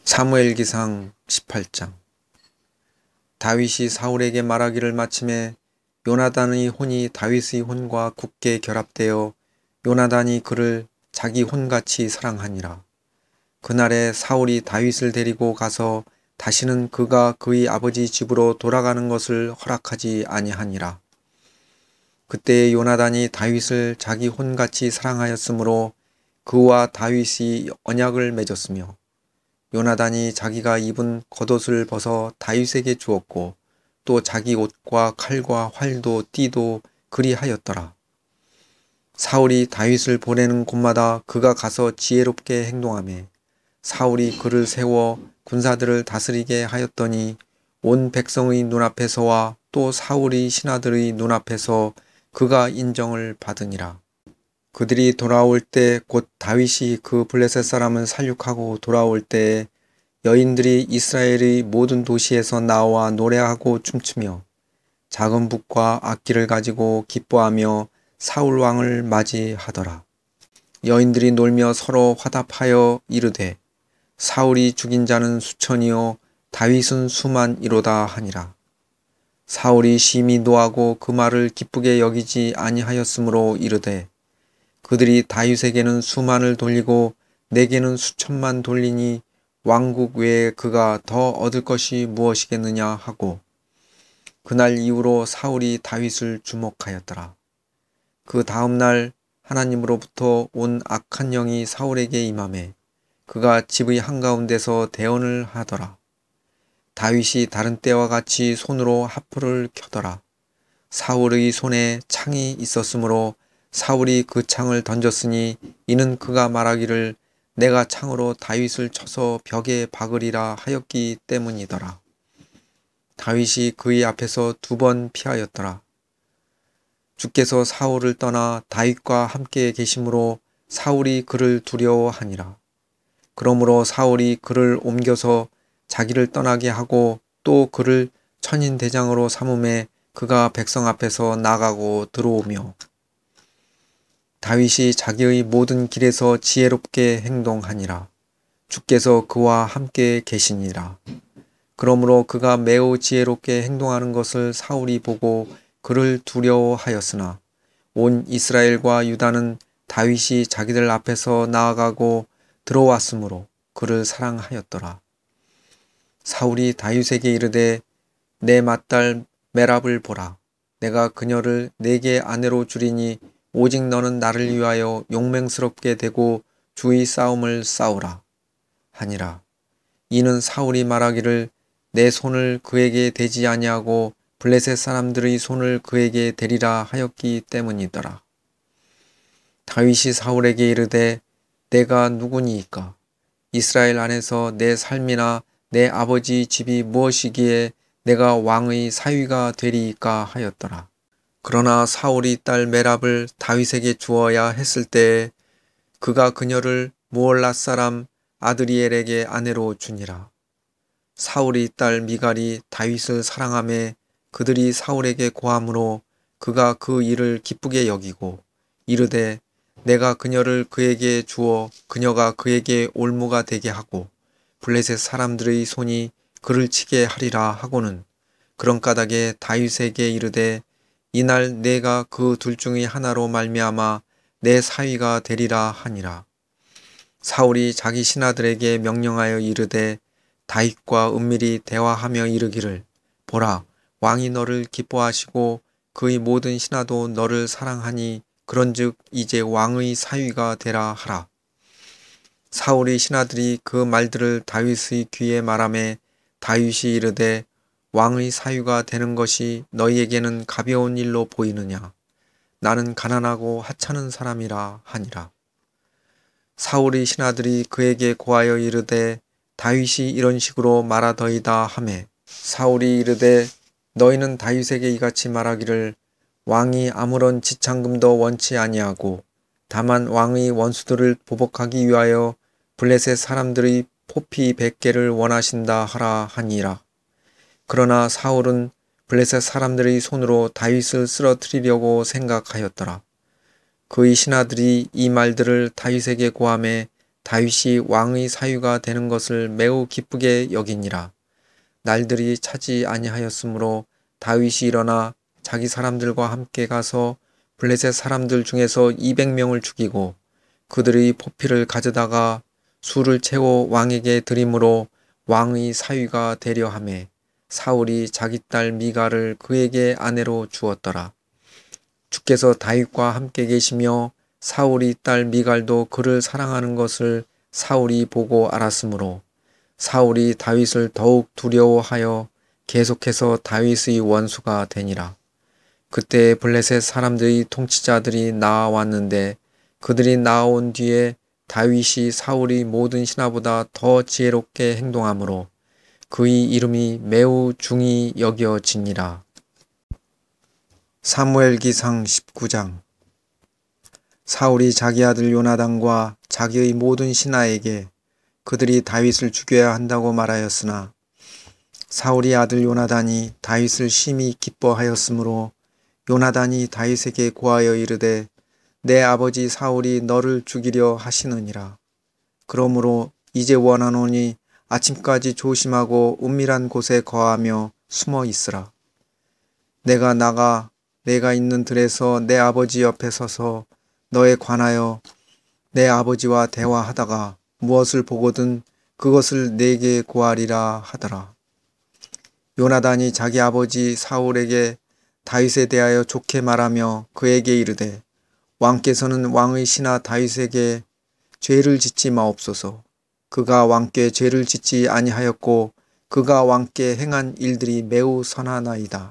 사무엘기상 18장. 다윗이 사울에게 말하기를 마침에 요나단의 혼이 다윗의 혼과 굳게 결합되어 요나단이 그를 자기 혼같이 사랑하니라. 그날에 사울이 다윗을 데리고 가서 다시는 그가 그의 아버지 집으로 돌아가는 것을 허락하지 아니하니라. 그때 요나단이 다윗을 자기 혼같이 사랑하였으므로 그와 다윗이 언약을 맺었으며 요나단이 자기가 입은 겉옷을 벗어 다윗에게 주었고 또 자기 옷과 칼과 활도 띠도 그리하였더라. 사울이 다윗을 보내는 곳마다 그가 가서 지혜롭게 행동하며 사울이 그를 세워 군사들을 다스리게 하였더니 온 백성의 눈앞에서와 또 사울의 신하들의 눈앞에서 그가 인정을 받으니라. 그들이 돌아올 때 곧 다윗이 그 블레셋 사람을 살육하고 돌아올 때에 여인들이 이스라엘의 모든 도시에서 나와 노래하고 춤추며 작은 북과 악기를 가지고 기뻐하며 사울 왕을 맞이하더라. 여인들이 놀며 서로 화답하여 이르되 사울이 죽인 자는 수천이요 다윗은 수만이로다 하니라. 사울이 심히 노하고 그 말을 기쁘게 여기지 아니하였으므로 이르되 그들이 다윗에게는 수만을 돌리고 내게는 수천만 돌리니 왕국 외에 그가 더 얻을 것이 무엇이겠느냐 하고 그날 이후로 사울이 다윗을 주목하였더라. 그 다음 날 하나님으로부터 온 악한 영이 사울에게 임하매 그가 집의 한가운데서 대언을 하더라. 다윗이 다른 때와 같이 손으로 하프를 켜더라. 사울의 손에 창이 있었으므로 사울이 그 창을 던졌으니 이는 그가 말하기를 내가 창으로 다윗을 쳐서 벽에 박으리라 하였기 때문이더라. 다윗이 그의 앞에서 2번 피하였더라. 주께서 사울을 떠나 다윗과 함께 계심으로 사울이 그를 두려워하니라. 그러므로 사울이 그를 옮겨서 자기를 떠나게 하고 또 그를 천인대장으로 삼음에 그가 백성 앞에서 나가고 들어오며 다윗이 자기의 모든 길에서 지혜롭게 행동하니라. 주께서 그와 함께 계시니라. 그러므로 그가 매우 지혜롭게 행동하는 것을 사울이 보고 그를 두려워하였으나 온 이스라엘과 유다는 다윗이 자기들 앞에서 나아가고 들어왔으므로 그를 사랑하였더라. 사울이 다윗에게 이르되 내 맏딸 메랍을 보라. 내가 그녀를 내게 아내로 주리니 오직 너는 나를 위하여 용맹스럽게 되고 주의 싸움을 싸우라 하니라. 이는 사울이 말하기를 내 손을 그에게 대지 아니하고 블레셋 사람들의 손을 그에게 대리라 하였기 때문이더라. 다윗이 사울에게 이르되 내가 누구니이까? 이스라엘 안에서 내 삶이나 내 아버지 집이 무엇이기에 내가 왕의 사위가 되리이까 하였더라. 그러나 사울이 딸 메랍을 다윗에게 주어야 했을 때에 그가 그녀를 무올랏 사람 아드리엘에게 아내로 주니라. 사울이 딸 미갈이 다윗을 사랑하매 그들이 사울에게 고함으로 그가 그 일을 기쁘게 여기고 이르되 내가 그녀를 그에게 주어 그녀가 그에게 올무가 되게 하고 블레셋 사람들의 손이 그를 치게 하리라 하고는 그런 까닭에 다윗에게 이르되 이날 내가 그 둘 중의 하나로 말미암아 내 사위가 되리라 하니라. 사울이 자기 신하들에게 명령하여 이르되 다윗과 은밀히 대화하며 이르기를 보라 왕이 너를 기뻐하시고 그의 모든 신하도 너를 사랑하니 그런즉 이제 왕의 사위가 되라 하라. 사울의 신하들이 그 말들을 다윗의 귀에 말하매 다윗이 이르되 왕의 사위가 되는 것이 너희에게는 가벼운 일로 보이느냐? 나는 가난하고 하찮은 사람이라 하니라. 사울의 신하들이 그에게 고하여 이르되 다윗이 이런 식으로 말하더이다 하매 사울이 이르되 너희는 다윗에게 이같이 말하기를 왕이 아무런 지창금도 원치 아니하고 다만 왕의 원수들을 보복하기 위하여 블레셋 사람들의 포피 100개를 원하신다 하라 하니라. 그러나 사울은 블레셋 사람들의 손으로 다윗을 쓰러뜨리려고 생각하였더라. 그의 신하들이 이 말들을 다윗에게 고하매 다윗이 왕의 사유가 되는 것을 매우 기쁘게 여기니라. 날들이 차지 아니하였으므로 다윗이 일어나 자기 사람들과 함께 가서 블레셋 사람들 중에서 200명을 죽이고 그들의 포피를 가져다가 술을 채워 왕에게 드림으로 왕의 사위가 되려 하매 사울이 자기 딸 미갈을 그에게 아내로 주었더라. 주께서 다윗과 함께 계시며 사울이 딸 미갈도 그를 사랑하는 것을 사울이 보고 알았으므로 사울이 다윗을 더욱 두려워하여 계속해서 다윗의 원수가 되니라. 그때 블레셋 사람들의 통치자들이 나아왔는데 그들이 나아온 뒤에 다윗이 사울의 모든 신하보다 더 지혜롭게 행동하므로 그의 이름이 매우 중히 여겨지니라. 사무엘기상 19장. 사울이 자기 아들 요나단과 자기의 모든 신하에게 그들이 다윗을 죽여야 한다고 말하였으나 사울이 아들 요나단이 다윗을 심히 기뻐하였으므로 요나단이 다윗에게 고하여 이르되 내 아버지 사울이 너를 죽이려 하시느니라. 그러므로 이제 원하노니 아침까지 조심하고 은밀한 곳에 거하며 숨어 있으라. 내가 나가 내가 있는 들에서 내 아버지 옆에 서서 너에 관하여 내 아버지와 대화하다가 무엇을 보거든 그것을 내게 고하리라 하더라. 요나단이 자기 아버지 사울에게 다윗에 대하여 좋게 말하며 그에게 이르되 왕께서는 왕의 신하 다윗에게 죄를 짓지 마옵소서. 그가 왕께 죄를 짓지 아니하였고 그가 왕께 행한 일들이 매우 선하나이다.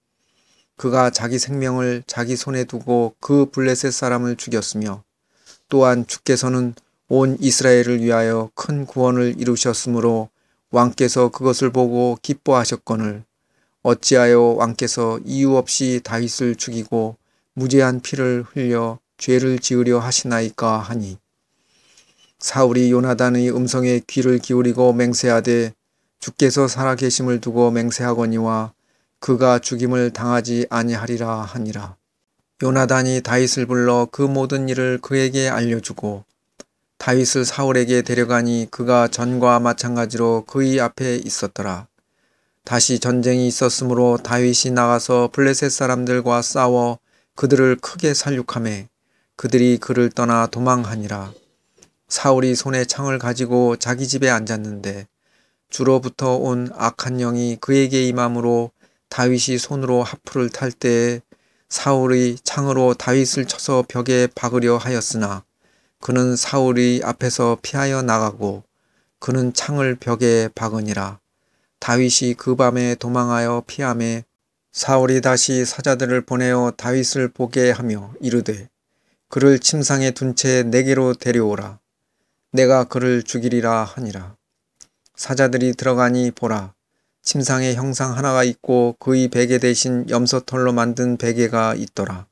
그가 자기 생명을 자기 손에 두고 그 블레셋 사람을 죽였으며 또한 주께서는 온 이스라엘을 위하여 큰 구원을 이루셨으므로 왕께서 그것을 보고 기뻐하셨거늘 어찌하여 왕께서 이유 없이 다윗을 죽이고 무죄한 피를 흘려 죄를 지으려 하시나이까 하니 사울이 요나단의 음성에 귀를 기울이고 맹세하되 주께서 살아계심을 두고 맹세하거니와 그가 죽임을 당하지 아니하리라 하니라. 요나단이 다윗을 불러 그 모든 일을 그에게 알려주고 다윗을 사울에게 데려가니 그가 전과 마찬가지로 그의 앞에 있었더라. 다시 전쟁이 있었으므로 다윗이 나가서 블레셋 사람들과 싸워 그들을 크게 살육하매 그들이 그를 떠나 도망하니라. 사울이 손에 창을 가지고 자기 집에 앉았는데 주로부터 온 악한 영이 그에게 임함으로 다윗이 손으로 하프를 탈 때에 사울의 창으로 다윗을 쳐서 벽에 박으려 하였으나 그는 사울의 앞에서 피하여 나가고 그는 창을 벽에 박으니라. 다윗이 그 밤에 도망하여 피하매 사울이 다시 사자들을 보내어 다윗을 보게 하며 이르되 그를 침상에 둔 채 내게로 데려오라. 내가 그를 죽이리라 하니라. 사자들이 들어가니 보라. 침상에 형상 하나가 있고 그의 베개 대신 염소털로 만든 베개가 있더라.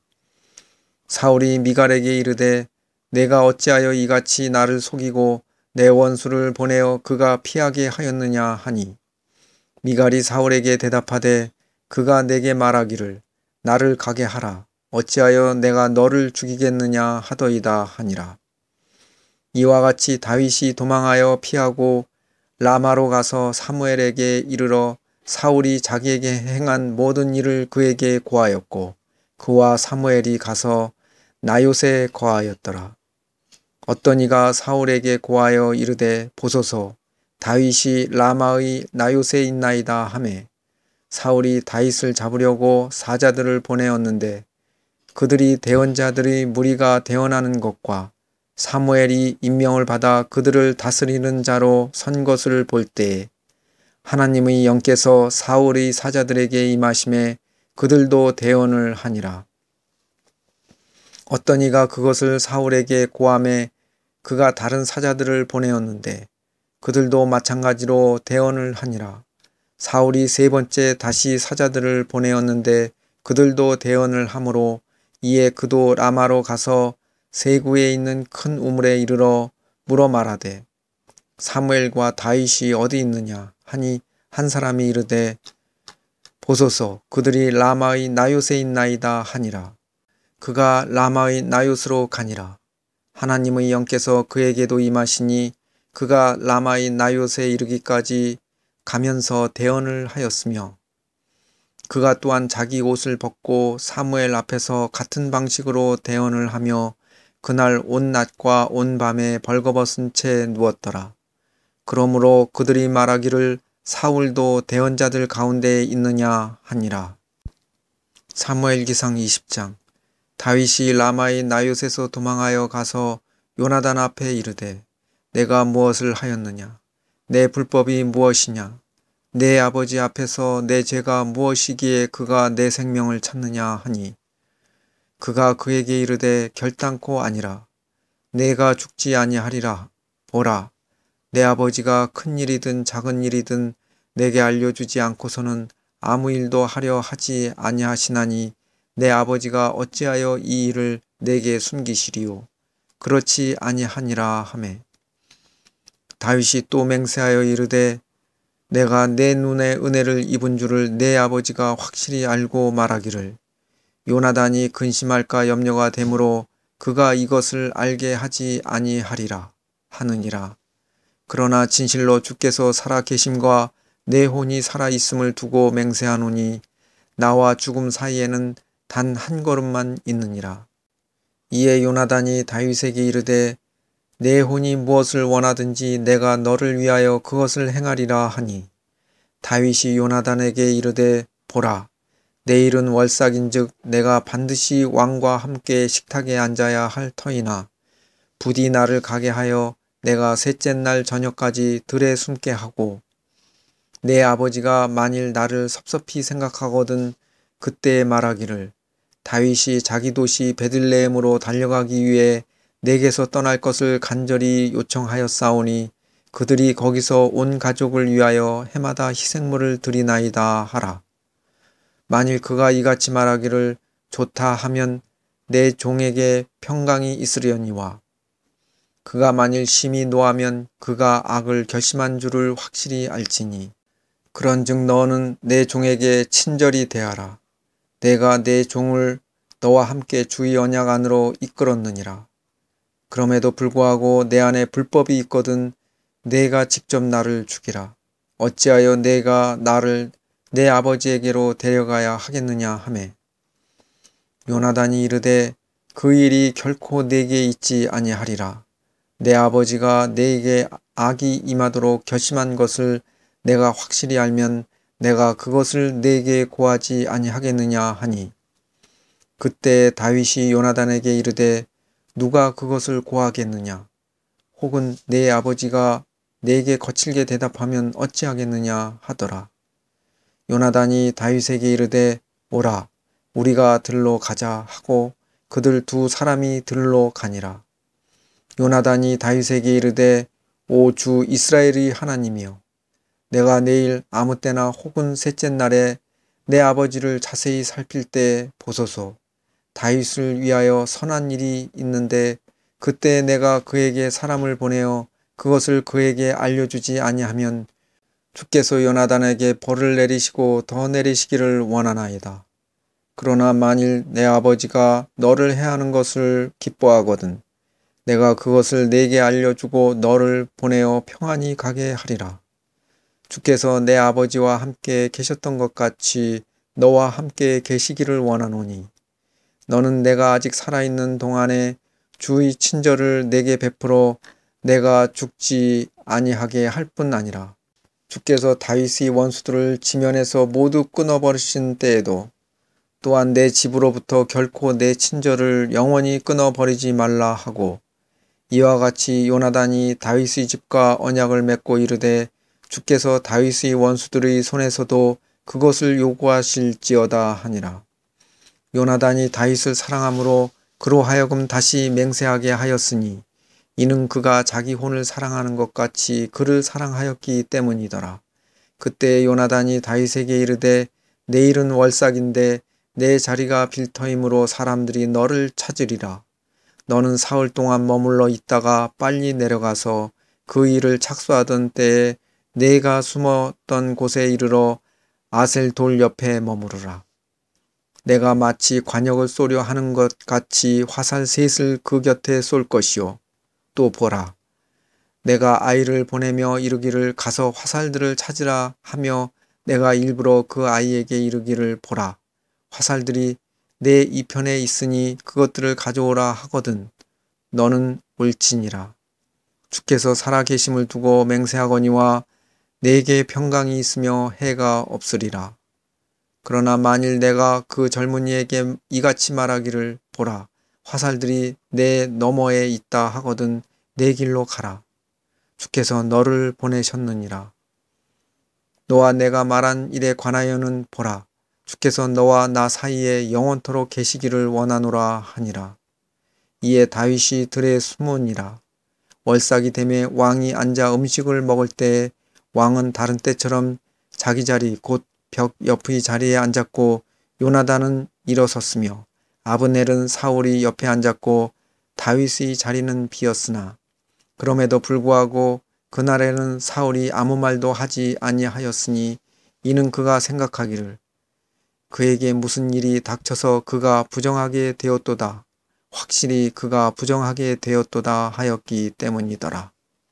사울이 미갈에게 이르되 내가 어찌하여 이같이 나를 속이고 내 원수를 보내어 그가 피하게 하였느냐 하니 미갈이 사울에게 대답하되 그가 내게 말하기를 나를 가게 하라. 어찌하여 내가 너를 죽이겠느냐 하더이다 하니라. 이와 같이 다윗이 도망하여 피하고 라마로 가서 사무엘에게 이르러 사울이 자기에게 행한 모든 일을 그에게 고하였고 그와 사무엘이 가서 나요세 거하였더라. 어떤 이가 사울에게 고하여 이르되 보소서 다윗이 라마의 나요세에 있나이다 하매 사울이 다윗을 잡으려고 사자들을 보내었는데 그들이 대언자들의 무리가 대언하는 것과 사무엘이 임명을 받아 그들을 다스리는 자로 선 것을 볼 때에 하나님의 영께서 사울의 사자들에게 임하심에 그들도 대언을 하니라. 어떤 이가 그것을 사울에게 고하매 그가 다른 사자들을 보내었는데 그들도 마찬가지로 대언을 하니라. 사울이 세 번째 다시 사자들을 보내었는데 그들도 대언을 하므로 이에 그도 라마로 가서 세구에 있는 큰 우물에 이르러 물어 말하되 사무엘과 다윗이 어디 있느냐 하니 한 사람이 이르되 보소서 그들이 라마의 나요스에 있나이다 하니라. 그가 라마의 나요스로 가니라. 하나님의 영께서 그에게도 임하시니 그가 라마의 나요스에 이르기까지 가면서 대언을 하였으며 그가 또한 자기 옷을 벗고 사무엘 앞에서 같은 방식으로 대언을 하며 그날 온 낮과 온 밤에 벌거벗은 채 누웠더라. 그러므로 그들이 말하기를 사울도 대언자들 가운데에 있느냐 하니라. 사무엘기상 20장. 다윗이 라마의 나요스에서 도망하여 가서 요나단 앞에 이르되 내가 무엇을 하였느냐? 내 불법이 무엇이냐? 내 아버지 앞에서 내 죄가 무엇이기에 그가 내 생명을 찾느냐 하니 그가 그에게 이르되 결단코 아니라 내가 죽지 아니하리라. 보라, 내 아버지가 큰 일이든 작은 일이든 내게 알려주지 않고서는 아무 일도 하려 하지 아니하시나니 내 아버지가 어찌하여 이 일을 내게 숨기시리요? 그렇지 아니하니라 하매 다윗이 또 맹세하여 이르되 내가 내 눈에 은혜를 입은 줄을 내 아버지가 확실히 알고 말하기를 요나단이 근심할까 염려가 되므로 그가 이것을 알게 하지 아니하리라 하느니라. 그러나 진실로 주께서 살아 계심과 내 혼이 살아 있음을 두고 맹세하노니 나와 죽음 사이에는 단 한 걸음만 있느니라. 이에 요나단이 다윗에게 이르되 내 혼이 무엇을 원하든지 내가 너를 위하여 그것을 행하리라 하니 다윗이 요나단에게 이르되 보라, 내일은 월삭인즉 내가 반드시 왕과 함께 식탁에 앉아야 할 터이나 부디 나를 가게 하여 내가 셋째 날 저녁까지 들에 숨게 하고 내 아버지가 만일 나를 섭섭히 생각하거든 그때 말하기를 다윗이 자기 도시 베들레헴으로 달려가기 위해 내게서 떠날 것을 간절히 요청하였사오니 그들이 거기서 온 가족을 위하여 해마다 희생물을 드리나이다 하라. 만일 그가 이같이 말하기를 좋다 하면 내 종에게 평강이 있으려니와 그가 만일 심히 노하면 그가 악을 결심한 줄을 확실히 알지니 그런즉 너는 내 종에게 친절히 대하라. 내가 내 종을 너와 함께 주의 언약 안으로 이끌었느니라. 그럼에도 불구하고 내 안에 불법이 있거든 내가 직접 나를 죽이라. 어찌하여 내가 나를 내 아버지에게로 데려가야 하겠느냐 하매 요나단이 이르되 그 일이 결코 내게 있지 아니하리라. 내 아버지가 내게 악이 임하도록 결심한 것을 내가 확실히 알면 내가 그것을 내게 고하지 아니하겠느냐 하니 그때 다윗이 요나단에게 이르되 누가 그것을 고하겠느냐? 혹은 내 아버지가 내게 거칠게 대답하면 어찌하겠느냐 하더라. 요나단이 다윗에게 이르되 오라 우리가 들로 가자 하고 그들 두 사람이 들로 가니라. 요나단이 다윗에게 이르되 오 주 이스라엘의 하나님이여 내가 내일 아무 때나 혹은 셋째 날에 내 아버지를 자세히 살필 때 보소서 다윗을 위하여 선한 일이 있는데 그때 내가 그에게 사람을 보내어 그것을 그에게 알려주지 아니하면 주께서 요나단에게 벌을 내리시고 더 내리시기를 원하나이다. 그러나 만일 내 아버지가 너를 해하는 것을 기뻐하거든 내가 그것을 내게 알려주고 너를 보내어 평안히 가게 하리라. 주께서 내 아버지와 함께 계셨던 것 같이 너와 함께 계시기를 원하노니 너는 내가 아직 살아있는 동안에 주의 친절을 내게 베풀어 내가 죽지 아니하게 할 뿐 아니라 주께서 다윗의 원수들을 지면에서 모두 끊어버리신 때에도 또한 내 집으로부터 결코 내 친절을 영원히 끊어버리지 말라 하고 이와 같이 요나단이 다윗의 집과 언약을 맺고 이르되 주께서 다윗의 원수들의 손에서도 그것을 요구하실지어다 하니라. 요나단이 다윗을 사랑함으로 그로 하여금 다시 맹세하게 하였으니 이는 그가 자기 혼을 사랑하는 것 같이 그를 사랑하였기 때문이더라. 그때 요나단이 다윗에게 이르되 내일은 월삭인데 내 자리가 빌터이므로 사람들이 너를 찾으리라. 너는 사흘 동안 머물러 있다가 빨리 내려가서 그 일을 착수하던 때에 내가 숨었던 곳에 이르러 아셀 돌 옆에 머무르라. 내가 마치 관역을 쏘려 하는 것 같이 화살 셋을 그 곁에 쏠 것이요. 또 보라. 내가 아이를 보내며 이르기를 가서 화살들을 찾으라 하며 내가 일부러 그 아이에게 이르기를 보라. 화살들이 내 이편에 있으니 그것들을 가져오라 하거든. 너는 올지니라. 주께서 살아계심을 두고 맹세하거니와 내게 평강이 있으며 해가 없으리라. 그러나 만일 내가 그 젊은이에게 이같이 말하기를 보라. 화살들이 내 너머에 있다 하거든 내 길로 가라. 주께서 너를 보내셨느니라. 너와 내가 말한 일에 관하여는 보라. 주께서 너와 나 사이에 영원토록 계시기를 원하노라 하니라. 이에 다윗이 들에 숨으니라. 월삭이 되매 왕이 앉아 음식을 먹을 때에 왕은 다른 때처럼 자기 자리 곧 벽 옆의 자리에 앉았고 요나단은 일어섰으며 아브넬은 사울이 옆에 앉았고 다윗의 자리는 비었으나 그럼에도 불구하고 그날에는 사울이 아무 말도 하지 아니하였으니 이는 그가 생각하기를 그에게 무슨 일이 닥쳐서 그가 부정하게 되었도다. 확실히 그가 부정하게 되었도다 하였기 때문이더라.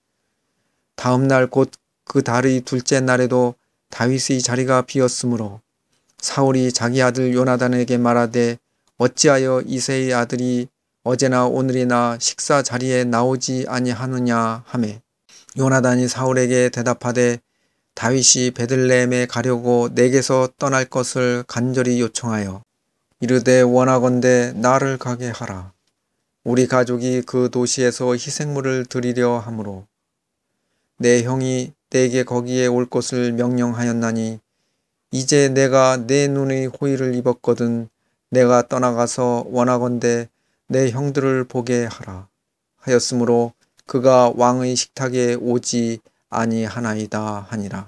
다음 날 곧 그 달의 둘째 날에도 다윗의 자리가 비었으므로 사울이 자기 아들 요나단에게 말하되 어찌하여 이새의 아들이 어제나 오늘이나 식사 자리에 나오지 아니하느냐 하매 요나단이 사울에게 대답하되 다윗이 베들레헴에 가려고 내게서 떠날 것을 간절히 요청하여 이르되 원하건대 나를 가게 하라. 우리 가족이 그 도시에서 희생물을 드리려 하므로 내 형이 내게 거기에 올 것을 명령하였나니 이제 내가 내 눈의 호의를 입었거든 내가 떠나가서 원하건대 내 형들을 보게 하라 하였으므로 그가 왕의 식탁에 오지 아니하나이다 하니라.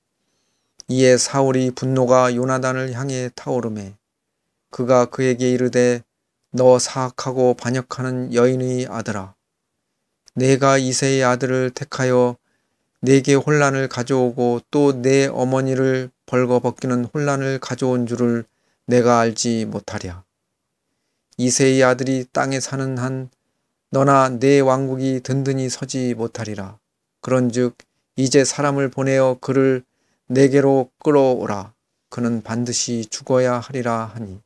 이에 사울이 분노가 요나단을 향해 타오르매 그가 그에게 이르되 너 사악하고 반역하는 여인의 아들아 내가 이새의 아들을 택하여 내게 혼란을 가져오고 또 내 어머니를 벌거벗기는 혼란을 가져온 줄을 내가 알지 못하랴. 이새의 아들이 땅에 사는 한 너나 내 왕국이 든든히 서지 못하리라. 그런즉 이제 사람을 보내어 그를 내게로 끌어오라. 그는 반드시 죽어야 하리라 하니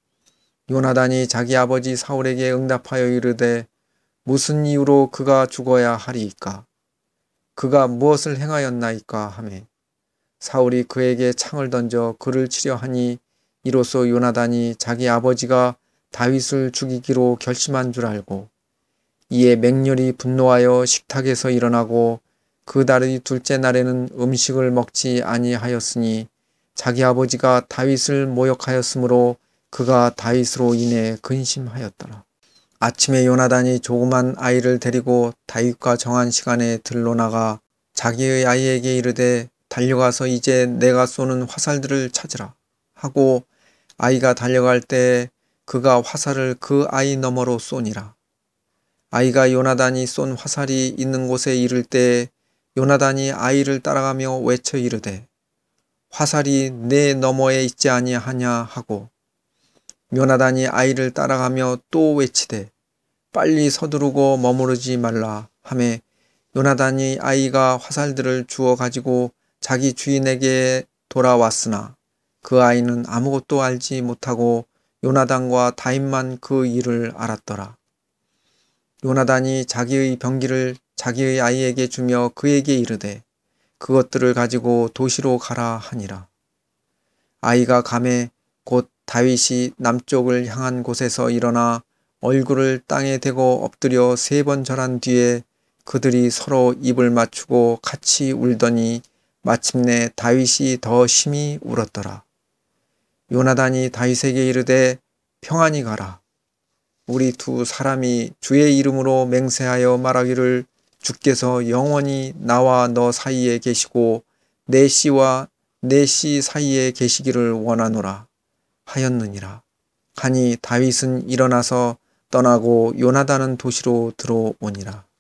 요나단이 자기 아버지 사울에게 응답하여 이르되 무슨 이유로 그가 죽어야 하리이까? 그가 무엇을 행하였나이까 하매 사울이 그에게 창을 던져 그를 치려 하니 이로써 요나단이 자기 아버지가 다윗을 죽이기로 결심한 줄 알고 이에 맹렬히 분노하여 식탁에서 일어나고 그 달의 둘째 날에는 음식을 먹지 아니하였으니 자기 아버지가 다윗을 모욕하였으므로 그가 다윗으로 인해 근심하였더라. 아침에 요나단이 조그만 아이를 데리고 다윗과 정한 시간에 들로 나가 자기의 아이에게 이르되 달려가서 이제 내가 쏘는 화살들을 찾으라 하고 아이가 달려갈 때 그가 화살을 그 아이 너머로 쏘니라. 아이가 요나단이 쏜 화살이 있는 곳에 이를 때 요나단이 아이를 따라가며 외쳐 이르되 화살이 내 너머에 있지 아니하냐 하고 요나단이 아이를 따라가며 또 외치되 빨리 서두르고 머무르지 말라 하매 요나단이 아이가 화살들을 주워 가지고 자기 주인에게 돌아왔으나 그 아이는 아무것도 알지 못하고 요나단과 다윗만 그 일을 알았더라. 요나단이 자기의 병기를 자기의 아이에게 주며 그에게 이르되 그것들을 가지고 도시로 가라 하니라. 아이가 가매 곧 다윗이 남쪽을 향한 곳에서 일어나 얼굴을 땅에 대고 엎드려 3번 절한 뒤에 그들이 서로 입을 맞추고 같이 울더니 마침내 다윗이 더 심히 울었더라. 요나단이 다윗에게 이르되 평안히 가라. 우리 두 사람이 주의 이름으로 맹세하여 말하기를 주께서 영원히 나와 너 사이에 계시고 내 씨와 내 씨 사이에 계시기를 원하노라 하였느니라. 하니 다윗은 일어나서 떠나고 요나단은 도시로 들어오니라.